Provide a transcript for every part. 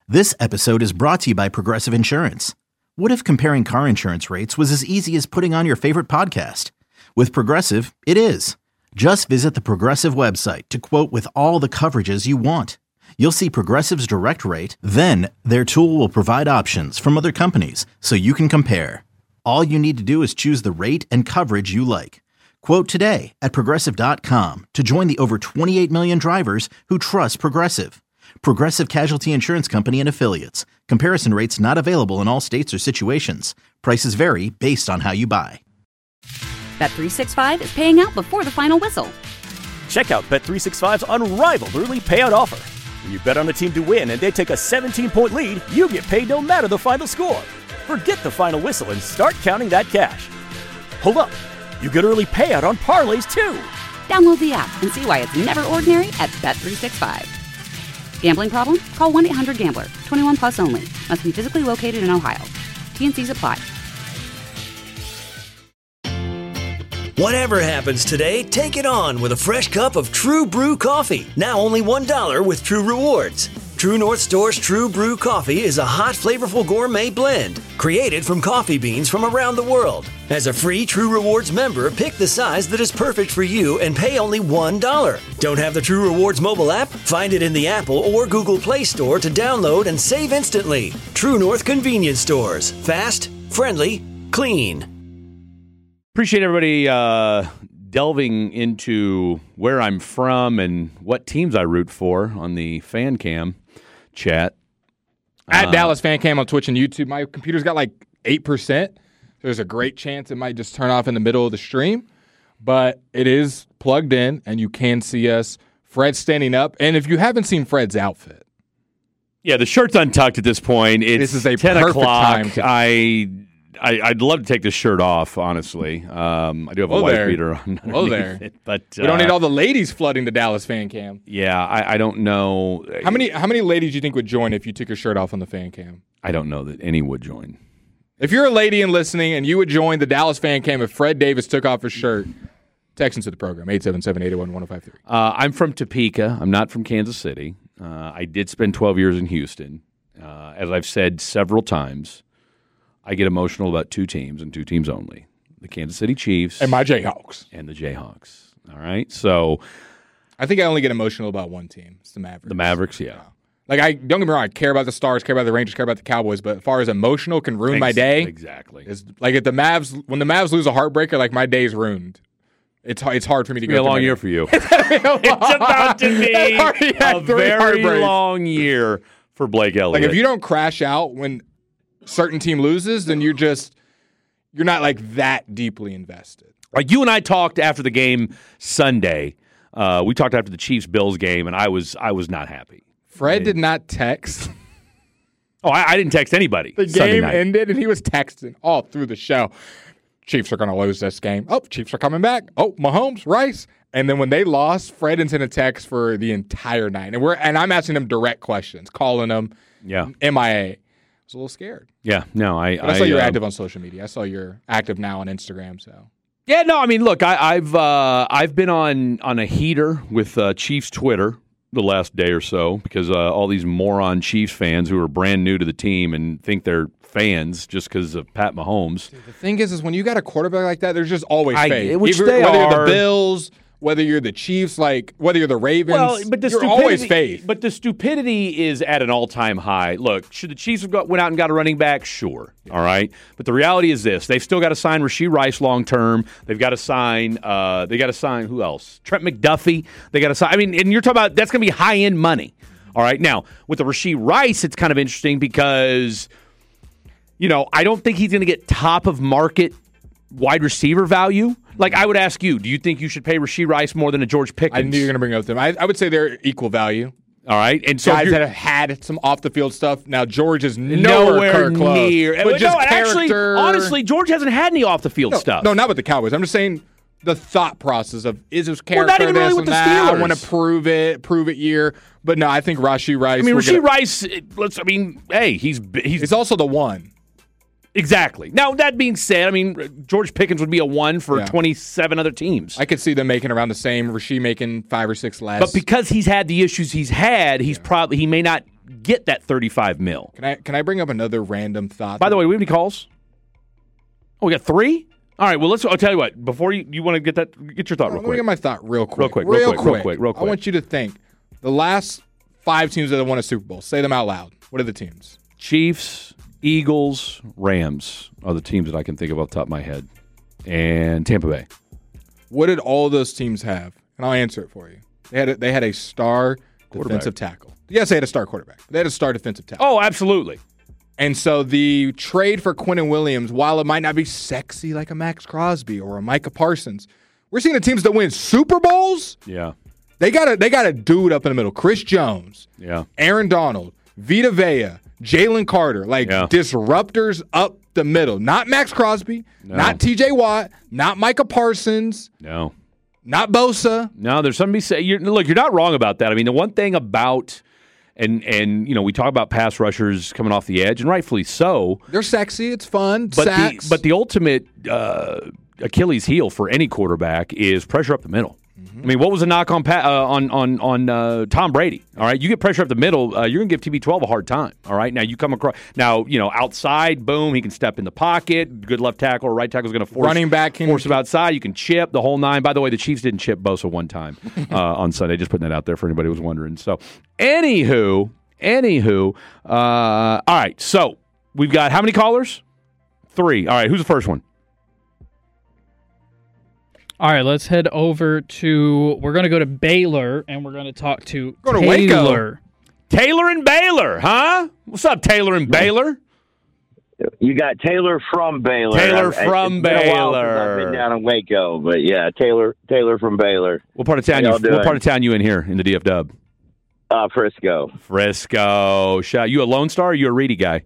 This episode is brought to you by Progressive Insurance. What if comparing car insurance rates was as easy as putting on your favorite podcast? With Progressive, it is. Just visit the Progressive website to quote with all the coverages you want. You'll see Progressive's direct rate, then their tool will provide options from other companies so you can compare. All you need to do is choose the rate and coverage you like. Quote today at Progressive.com to join the over 28 million drivers who trust Progressive. Progressive Casualty Insurance Company and Affiliates. Comparison rates not available in all states or situations. Prices vary based on how you buy. Bet365 is paying out before the final whistle. Check out Bet365's unrivaled early payout offer. When you bet on a team to win and they take a 17-point lead, you get paid no matter the final score. Forget the final whistle and start counting that cash. Hold up. You get early payout on parlays, too. Download the app and see why it's never ordinary at Bet365. Gambling problem? Call 1-800-GAMBLER. 21 plus only. Must be physically located in Ohio. T&Cs apply. Whatever happens today, take it on with a fresh cup of True Brew coffee. Now only $1 with True Rewards. True North Store's True Brew coffee is a hot, flavorful gourmet blend created from coffee beans from around the world. As a free True Rewards member, pick the size that is perfect for you and pay only $1. Don't have the True Rewards mobile app? Find it in the Apple or Google Play Store to download and save instantly. True North Convenience Stores. Fast, friendly, clean. Appreciate everybody delving into where I'm from and what teams I root for on the fan cam chat. At Dallas Fan Cam on Twitch and YouTube. My computer's got like 8%. There's a great chance it might just turn off in the middle of the stream. But it is plugged in, and you can see us. Fred's standing up. And if you haven't seen Fred's outfit. Yeah, the shirt's untucked at this point. It's this is a 10 perfect o'clock. time. I'd love to take this shirt off, honestly. I do have a white beater on. Oh, there. It, but we don't need all the ladies flooding the Dallas Fan Cam. Yeah, I don't know. How many ladies do you think would join if you took your shirt off on the Fan Cam? I don't know that any would join. If you're a lady and listening and you would join the Dallas Fan Cam if Fred Davis took off his shirt, text into the program, 877-881-1053. I'm from Topeka. I'm not from Kansas City. I did spend 12 years in Houston. As I've said several times, I get emotional about two teams and two teams only. The Kansas City Chiefs. And my Jayhawks. And the Jayhawks. All right? So I think I only get emotional about one team. It's the Mavericks. The Mavericks, yeah. Like, don't get me wrong, I care about the Stars, care about the Rangers, care about the Cowboys, but as far as emotional can ruin my day. Exactly. It's like when the Mavs lose a heartbreaker, like my day's ruined. It's hard for me to go through. It's a long year for you. It's about to be a very long year for Blake Elliott. Like, if you don't crash out when certain team loses, then you're not like that deeply invested. Like you and I talked after the game Sunday. We talked after the Chiefs-Bills game, and I was not happy. Fred did not text. Oh, I didn't text anybody. The game ended, and he was texting all through the show. Chiefs are going to lose this game. Oh, Chiefs are coming back. Oh, Mahomes, Rice. And then when they lost, Fred didn't send a text for the entire night. And I'm asking him direct questions, calling him MIA. I was a little scared. Yeah, no, I saw you're active on social media. I saw you're active now on Instagram. So yeah, no, I mean, look, I've been on a heater with Chiefs Twitter the last day or so because all these moron Chiefs fans who are brand new to the team and think they're fans just because of Pat Mahomes. Dude, the thing is when you got a quarterback like that, there's just always fake. Whether you're the Bills, whether you're the Chiefs, like whether you're the Ravens, you're always faith. But the stupidity is at an all-time high. Look, should the Chiefs have went out and got a running back? Sure. Yeah. All right. But the reality is this. They've still got to sign Rashee Rice long-term. They've got to sign who else? Trent McDuffie. They got to sign. I mean, and you're talking about that's going to be high-end money. All right. Now, with the Rashee Rice, it's kind of interesting because, I don't think he's going to get top-of-market wide receiver value. Like, I would ask you, do you think you should pay Rashee Rice more than a George Pickens? I knew you were going to bring up them. I would say they're equal value. All right. And so guys that have had some off-the-field stuff. Now, George is nowhere near. But just actually, honestly, George hasn't had any off-the-field stuff. No, not with the Cowboys. I'm just saying the thought process of, is his character not even this really with and the that? Steelers. I want to prove it year. But no, I think Rashee Rice. I mean, Rashee Rice, hey, he's It's also the one. Exactly. Now, that being said, I mean, George Pickens would be a one for 27 other teams. I could see them making around the same. Rashee making 5 or 6 less. But because he's had the issues he's had, he may not get that $35 million. Can I bring up another random thought? By the way, do we have any calls? Oh, we got 3? All right, well, I'll tell you what. Before you want to get your thought real Let me quick. get my thought real quick. Real quick. I want you to think. The last 5 teams that have won a Super Bowl, say them out loud. What are the teams? Chiefs, Eagles, Rams are the teams that I can think of off the top of my head. And Tampa Bay. What did all those teams have? And I'll answer it for you. They had a star defensive tackle. Yes, they had a star quarterback. But they had a star defensive tackle. Oh, absolutely. And so the trade for Quinnen Williams, while it might not be sexy like a Max Crosby or a Micah Parsons, we're seeing the teams that win Super Bowls. Yeah. They got a dude up in the middle. Chris Jones. Yeah. Aaron Donald. Vita Vea. Jalen Carter. Disruptors up the middle. Not Max Crosby. No. Not TJ Watt. Not Micah Parsons. No. Not Bosa. No, there's somebody say you're not wrong about that. I mean, the one thing about and we talk about pass rushers coming off the edge, and rightfully so. They're sexy. It's fun. But sacks. the ultimate Achilles heel for any quarterback is pressure up the middle. I mean, what was the knock on Tom Brady? All right, you get pressure up the middle, you're going to give TB12 a hard time. All right, now you come across outside, boom, he can step in the pocket. Good left tackle or right tackle is going to force running back force him outside. You can chip the whole 9. By the way, the Chiefs didn't chip Bosa one time on Sunday. Just putting that out there for anybody who was wondering. So, anywho, all right. So we've got how many callers? 3. All right, who's the first one? All right, let's head over to. We're going to go to Baylor, and we're going to talk to Go to Taylor. Taylor and Baylor, huh? What's up, Taylor and Baylor? You got Taylor from Baylor. Taylor It's from been a while Baylor. since I've been down in Waco, but yeah, Taylor from Baylor. What part of town you in here in the DF Dub? Frisco. Frisco. You a Lone Star or you a Reedy guy?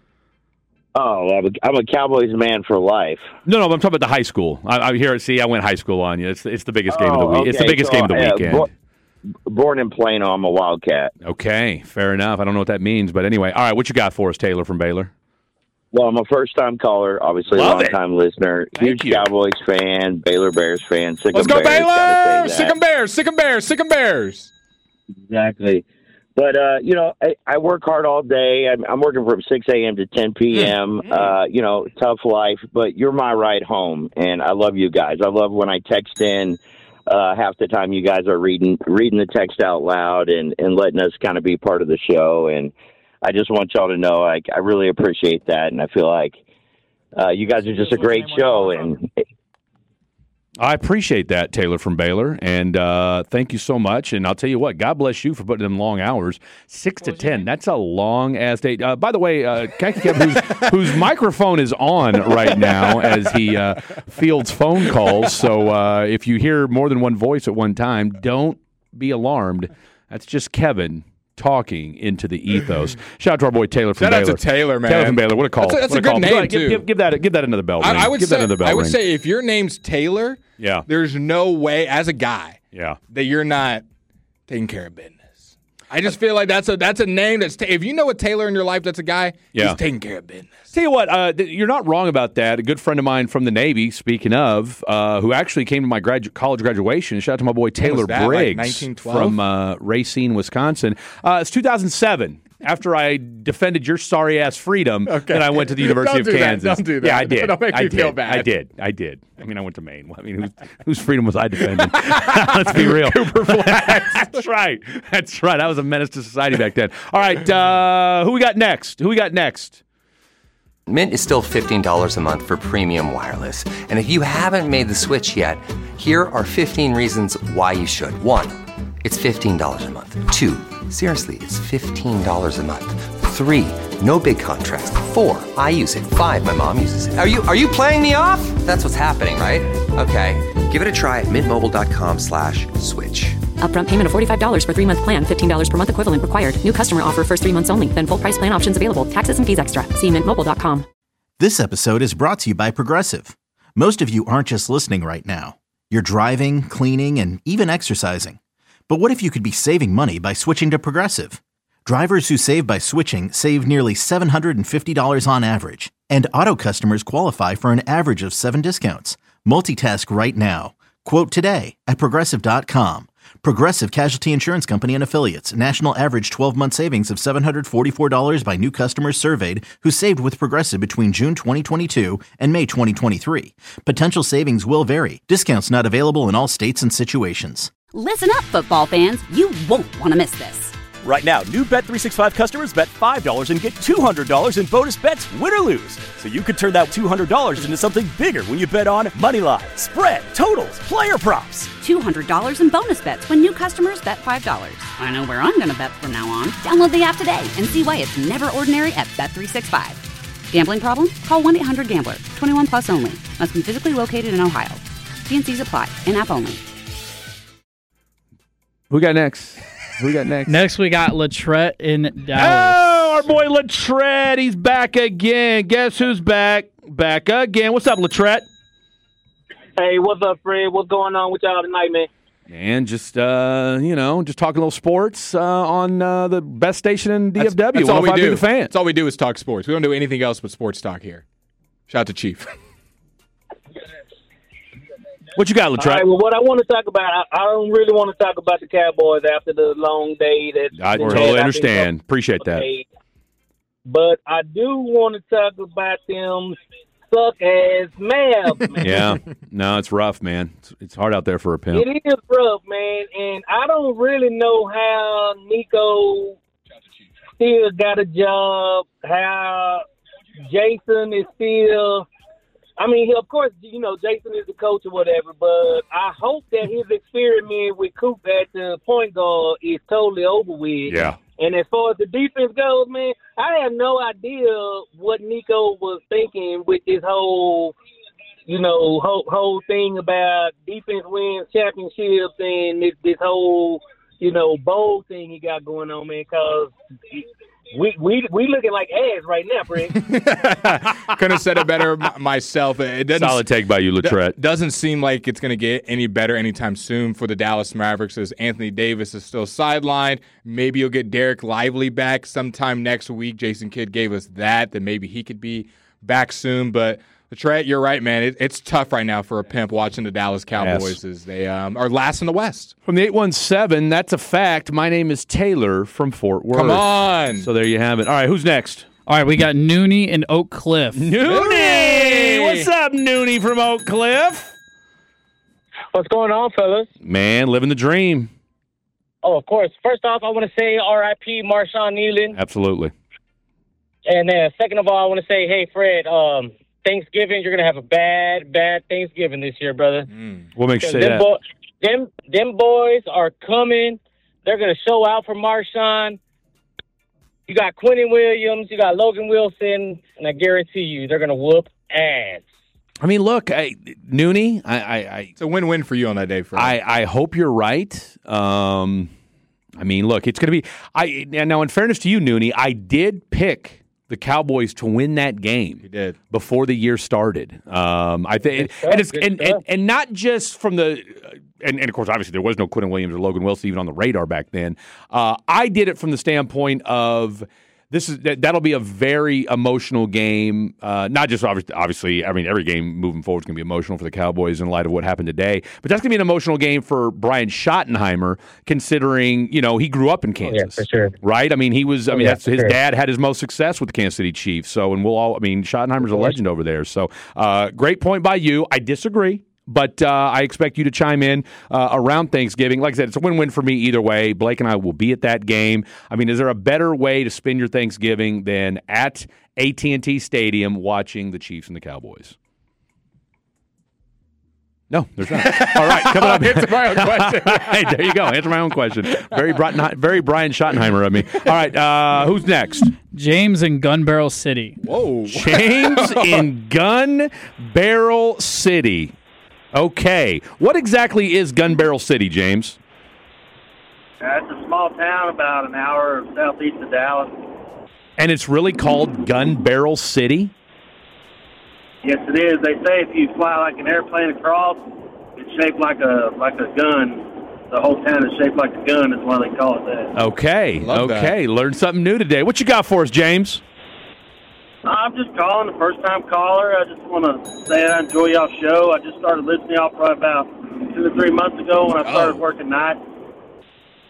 Oh, I'm a Cowboys man for life. No, I'm talking about the high school. I hear it. See, I went high school on you. It's the biggest game of the week. Okay. It's the biggest game of the weekend. Born in Plano, I'm a Wildcat. Okay, fair enough. I don't know what that means, but anyway. All right, what you got for us, Taylor from Baylor? Well, I'm a first-time caller, obviously a long-time listener. Thank Huge you. Cowboys fan, Baylor Bears fan. Let's go, Baylor! Sick 'em Bears! Sick 'em Bears! Sick 'em Bears! Exactly. But, I work hard all day. I'm working from 6 a.m. to 10 p.m., tough life. But you're my ride home, and I love you guys. I love when I text in. Half the time you guys are reading the text out loud and letting us kind of be part of the show. And I just want y'all to know, I really appreciate that. And I feel like you guys are just a great show. And I appreciate that, Taylor from Baylor, and thank you so much. And I'll tell you what, God bless you for putting in long hours. 6 to 10, that's a long-ass day. By the way, Khaki Kev, whose microphone is on right now as he fields phone calls, so if you hear more than one voice at one time, don't be alarmed. That's just Kevin talking into the ethos. Shout out to our boy Taylor from Baylor. Shout out to Taylor, man. Taylor from Baylor. What a call. That's a What good name, too. Give that another bell ring. I would give that another bell I would ring. say if your name's Taylor, Yeah. there's no way, as a guy, Yeah. that you're not taking care of business. I just feel like that's a name that's if you know a Taylor in your life, that's a guy. Yeah. He's taking care of business. Tell you what, you're not wrong about that. A good friend of mine from the Navy, speaking of, who actually came to my college graduation. Shout out to my boy Taylor was that, like Briggs 1912? from Racine, Wisconsin. It's 2007. After I defended your sorry ass freedom, and I went to the University of Kansas. Don't do that. Yeah, I did. Don't make I me did. feel bad. I did. I mean, I went to Maine. I mean, whose freedom was I defending? Let's be real. Cooper Flats. That's right. I was a menace to society back then. All right, who we got next? Mint is still $15 a month for premium wireless. And if you haven't made the switch yet, here are 15 reasons why you should. 1, it's $15 a month. 2, seriously, it's $15 a month. 3, no big contrast. 4, I use it. 5, my mom uses it. Are you playing me off? That's what's happening, right? Okay, give it a try at mintmobile.com/switch. Upfront payment of $45 for 3-month plan, $15 per month equivalent required. New customer offer first 3 months only. Then full price plan options available. Taxes and fees extra. See mintmobile.com. This episode is brought to you by Progressive. Most of you aren't just listening right now. You're driving, cleaning, and even exercising. But what if you could be saving money by switching to Progressive? Drivers who save by switching save nearly $750 on average. And auto customers qualify for an average of 7 discounts. Multitask right now. Quote today at Progressive.com. Progressive Casualty Insurance Company and Affiliates. National average 12-month savings of $744 by new customers surveyed who saved with Progressive between June 2022 and May 2023. Potential savings will vary. Discounts not available in all states and situations. Listen up, football fans. You won't want to miss this. Right now, new Bet365 customers bet $5 and get $200 in bonus bets, win or lose. So you could turn that $200 into something bigger when you bet on Moneyline, spread, totals, player props. $200 in bonus bets when new customers bet $5. I know where I'm going to bet from now on. Download the app today and see why it's never ordinary at Bet365. Gambling problem? Call 1-800-GAMBLER. 21 plus only. Must be physically located in Ohio. T&Cs apply. In-app only. Who got next? Next, we got Latrette in Dallas. Oh, our boy Latrette. He's back again. Guess who's back? Back again. What's up, Latrette? Hey, what's up, Fred? What's going on with y'all tonight, man? And just, just talking a little sports on the best station in DFW. That's all we do. The fan. That's all we do is talk sports. We don't do anything else but sports talk here. Shout out to Chief. What you got, Latrette? All right, well, what I want to talk about, I don't really want to talk about the Cowboys after the long day. I totally understand. Appreciate that. But I do want to talk about them suck-ass Mavs, man. Yeah. No, it's rough, man. It's hard out there for a pimp. It is rough, man, and I don't really know how Nico still got a job, how Jason is still... I mean, of course, Jason is the coach or whatever, but I hope that his experiment with Coop at the point guard is totally over with. Yeah. And as far as the defense goes, man, I have no idea what Nico was thinking with this whole, whole thing about defense wins championships and this whole, bowl thing he got going on, man, because we looking like ass right now, Fred. Couldn't have said it better myself. It doesn't, solid take by you, Latrette. Doesn't seem like it's going to get any better anytime soon for the Dallas Mavericks as Anthony Davis is still sidelined. Maybe you'll get Derek Lively back sometime next week. Jason Kidd gave us that maybe he could be back soon. But Latrette, you're right, man. It's tough right now for a pimp watching the Dallas Cowboys as they are last in the West. From the 817, that's a fact. My name is Taylor from Fort Worth. Come on. So there you have it. All right, who's next? All right, we got Noonie in Oak Cliff. Noonie! What's up, Noonie from Oak Cliff? What's going on, fellas? Man, living the dream. Oh, of course. First off, I want to say R.I.P. Marshawn Kneeland. Absolutely. And second of all, I want to say, hey, Fred, Thanksgiving, you're going to have a bad Thanksgiving this year, brother. What makes you say that? Them boys are coming. They're going to show out for Marshawn. You got Quentin Williams. You got Logan Wilson. And I guarantee you, they're going to whoop ass. I mean, look, Noonie, it's a win-win for you on that day, Fred. I hope you're right. I mean, look, it's going to be now, in fairness to you, Noonie, I did pick the Cowboys to win that game. He did before the year started. I think, and not just from the, and of course, obviously there was no Quentin Williams or Logan Wilson even on the radar back then. I did it from the standpoint of that'll be a very emotional game. Not just obviously, I mean, every game moving forward is going to be emotional for the Cowboys in light of what happened today. But that's going to be an emotional game for Brian Schottenheimer, considering he grew up in Kansas, for sure. Right? I mean, he was. I mean, his dad had his most success with the Kansas City Chiefs. So, and Schottenheimer's a legend over there. So, great point by you. I disagree. But I expect you to chime in around Thanksgiving. Like I said, it's a win-win for me either way. Blake and I will be at that game. I mean, is there a better way to spend your Thanksgiving than at AT&T Stadium watching the Chiefs and the Cowboys? No, there's not. All right, coming up. Answer my own question. Hey, there you go. Answer my own question. Very Brian Schottenheimer of me. All right, who's next? James in Gun Barrel City. Whoa. James in Gun Barrel City. Okay. What exactly is Gun Barrel City, James? It's a small town about an hour southeast of Dallas. And it's really called Gun Barrel City? Yes, it is. They say if you fly like an airplane across, it's shaped like a gun. The whole town is shaped like a gun is why they call it that. Okay. Love okay. Learned something new today. What you got for us, James? I'm just calling, the first-time caller. I just want to say I enjoy y'all's show. I just started listening to y'all probably about 2 or 3 months ago when I started working nights.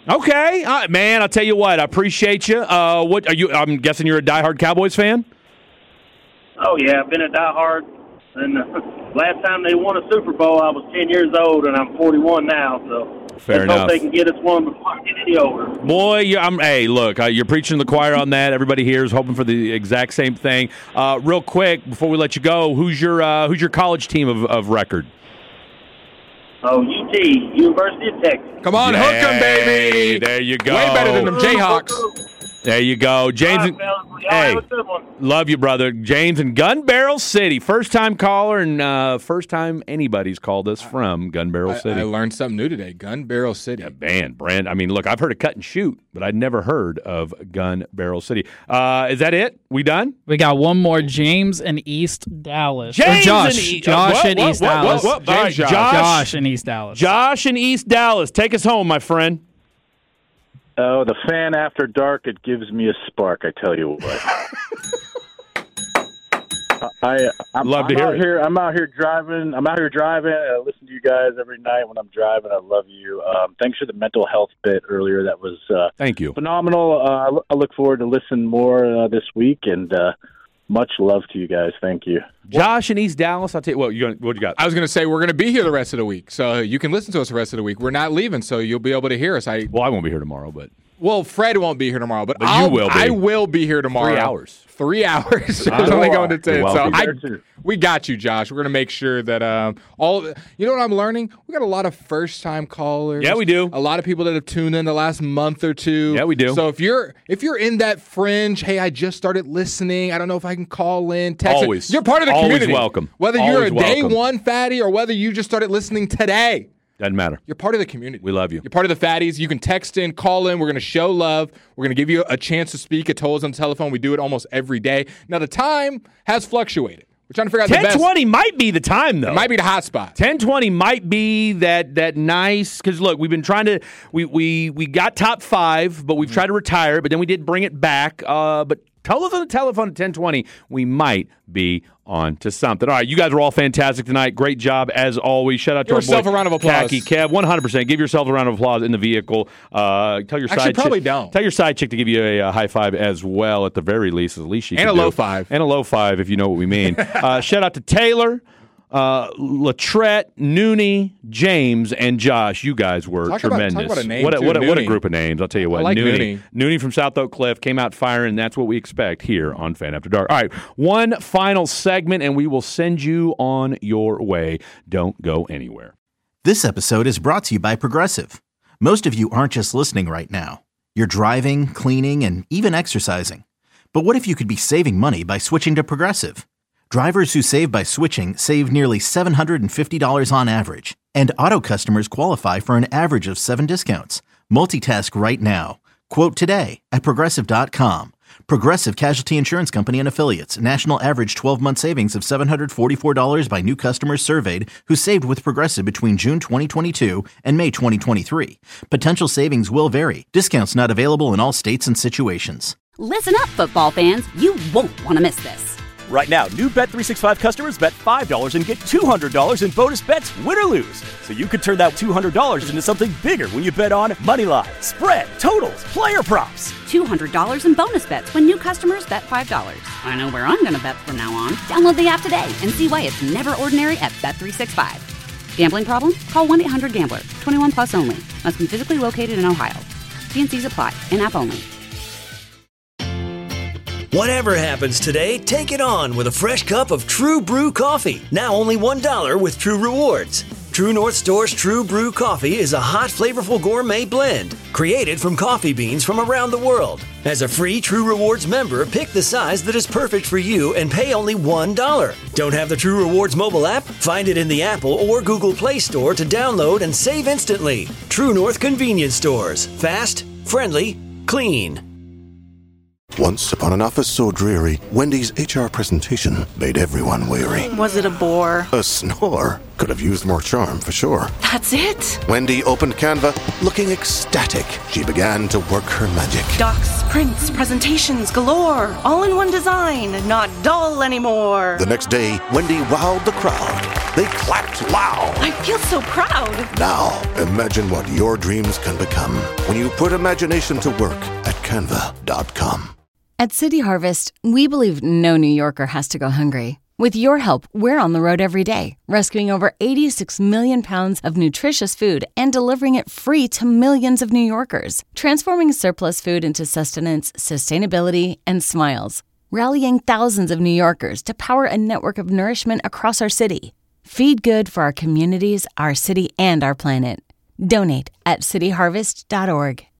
Okay, man. I'll tell you what. I appreciate you. What are you? I'm guessing you're a diehard Cowboys fan. Oh yeah, I've been a diehard. And last time they won a Super Bowl, I was 10 years old, and I'm 41 now. So fair enough. Hope they can get us one before I get any older. Boy, hey, look, you're preaching to the choir on that. Everybody here is hoping for the exact same thing. Real quick, before we let you go, who's your college team of record? Oh, UT, University of Texas. Come on, hook 'em, baby. There you go. Way better than them Jayhawks. There you go. James. Hey, love you, brother. James in Gun Barrel City. First time caller and first time anybody's called us from Gun Barrel City. I learned something new today. Gun Barrel City. Yeah, Brand. I mean, look, I've heard of Cut and Shoot, but I'd never heard of Gun Barrel City. Is that it? We done? We got one more. James in East Dallas. Josh in East Dallas. Josh in East Dallas. Josh in East Dallas. Take us home, my friend. Oh, the fan after dark, it gives me a spark, I tell you what. I'm out here driving. I listen to you guys every night when I'm driving. I love you. Thanks for the mental health bit earlier. That was thank you. Phenomenal. I look forward to listening more this week, and much love to you guys. Thank you. Josh in East Dallas, I'll tell you what you got. I was going to say we're going to be here the rest of the week, so you can listen to us the rest of the week. We're not leaving, so you'll be able to hear us. I won't be here tomorrow, but Fred won't be here tomorrow, but you will be. I will be here tomorrow. 3 hours. 3 hours. I was only going to 10. So we got you, Josh. We're going to make sure that you know what I'm learning? We got a lot of first-time callers. Yeah, we do. A lot of people that have tuned in the last month or two. Yeah, we do. So if you're in that fringe, hey, I just started listening. I don't know if I can call in, text. Always. You're part of the community. Always welcome. Whether you're a day one fatty or whether you just started listening today. Doesn't matter. You're part of the community. We love you. You're part of the fatties. You can text in, call in. We're going to show love. We're going to give you a chance to speak. It told us on the telephone. We do it almost every day. Now, the time has fluctuated. We're trying to figure out the best. 10:20 might be the time, though. It might be the hot spot. 10:20 might be that nice, because, look, we've been trying to – we got top 5, but we've tried to retire it, but then we did bring it back. But tell us on the telephone at 10:20, we might be on to something. All right, you guys were all fantastic tonight. Great job, as always. Shout out to our boy, yourself a round of applause. Khaki Kev, 100%. Give yourself a round of applause in the vehicle. Tell your side chick. Tell your side chick to give you a high five as well, at the very least. At least she can. And a low five. And a low five, if you know what we mean. Shout out to Taylor, Latrette, Nooney, James, and Josh. You guys were tremendous. Talk about a name, what too, a group of names. I'll tell you what. I like Nooney. Nooney from South Oak Cliff came out firing, and that's what we expect here on Fan After Dark. All right, one final segment, and we will send you on your way. Don't go anywhere. This episode is brought to you by Progressive. Most of you aren't just listening right now. You're driving, cleaning, and even exercising. But what if you could be saving money by switching to Progressive? Drivers who save by switching save nearly $750 on average, and auto customers qualify for an average of 7 discounts. Multitask right now. Quote today at Progressive.com. Progressive Casualty Insurance Company and Affiliates. National average 12-month savings of $744 by new customers surveyed who saved with Progressive between June 2022 and May 2023. Potential savings will vary. Discounts not available in all states and situations. Listen up, football fans. You won't want to miss this. Right now, new Bet365 customers bet $5 and get $200 in bonus bets, win or lose. So you could turn that $200 into something bigger when you bet on money line, spread, totals, player props. $200 in bonus bets when new customers bet $5. I know where I'm going to bet from now on. Download the app today and see why it's never ordinary at Bet365. Gambling problem? Call 1-800-GAMBLER. 21 plus only. Must be physically located in Ohio. T&Cs apply. In-app only. Whatever happens today, take it on with a fresh cup of True Brew coffee. Now only $1 with True Rewards. True North Store's True Brew coffee is a hot, flavorful gourmet blend created from coffee beans from around the world. As a free True Rewards member, pick the size that is perfect for you and pay only $1. Don't have the True Rewards mobile app? Find it in the Apple or Google Play Store to download and save instantly. True North Convenience Stores. Fast, friendly, clean. Once upon an office so dreary, Wendy's HR presentation made everyone weary. Was it a bore? A snore. Could have used more charm, for sure. That's it? Wendy opened Canva, looking ecstatic. She began to work her magic. Docs, prints, presentations galore. All in one design, not dull anymore. The next day, Wendy wowed the crowd. They clapped loud. I feel so proud. Now, imagine what your dreams can become when you put imagination to work at Canva.com. At City Harvest, we believe no New Yorker has to go hungry. With your help, we're on the road every day, rescuing over 86 million pounds of nutritious food and delivering it free to millions of New Yorkers, transforming surplus food into sustenance, sustainability, and smiles, rallying thousands of New Yorkers to power a network of nourishment across our city. Feed good for our communities, our city, and our planet. Donate at cityharvest.org.